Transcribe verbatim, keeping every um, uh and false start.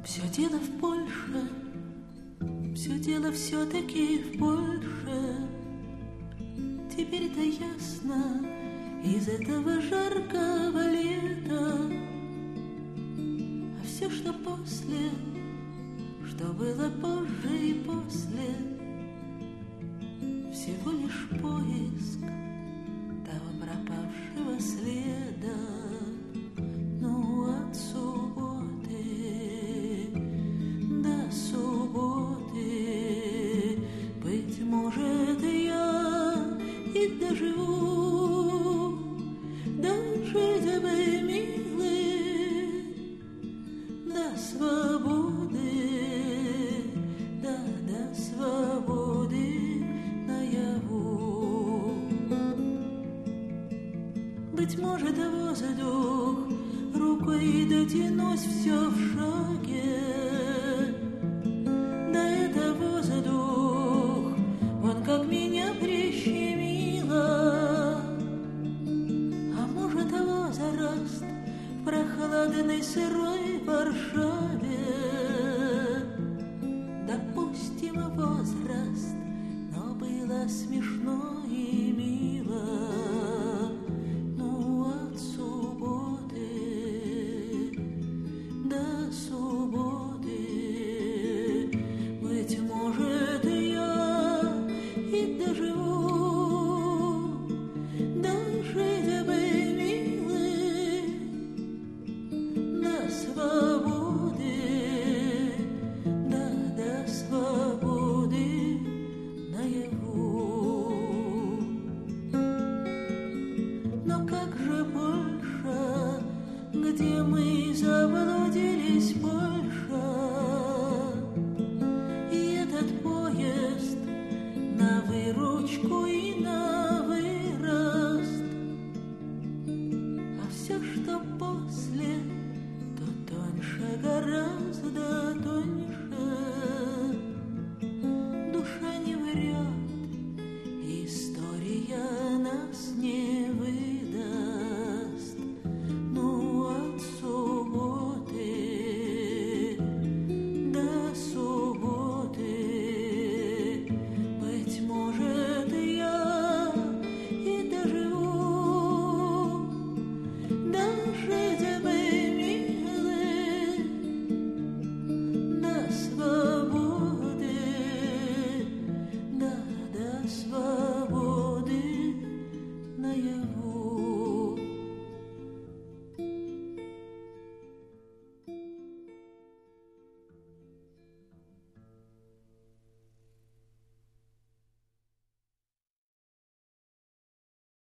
Все дело в Польше, все дело все-таки в Польше. Теперь-то ясно из этого жаркого лета. А все, что после, что было позже и после, всего лишь поиск того пропавшего следа. Ну, от субботы до субботы, быть может, я и доживу, дожить бы, милый, до свободы, да, до свободы наяву. Быть может, воздух рукой дотянусь все в шаге, да это воздух, он как меня прищемило. А может, возраст в прохладной сырой Варшаве, допустим, возраст, но было смешно и мило. Ну, от субботы до субботы, быть может, я и доживу, дожить бы, милый, до свободы, да, до свободы наяву. Но как же Польша, где мы заблудились, Польша, и этот поезд на выручку и на вырост. А все, что после, то тоньше, гораздо тоньше.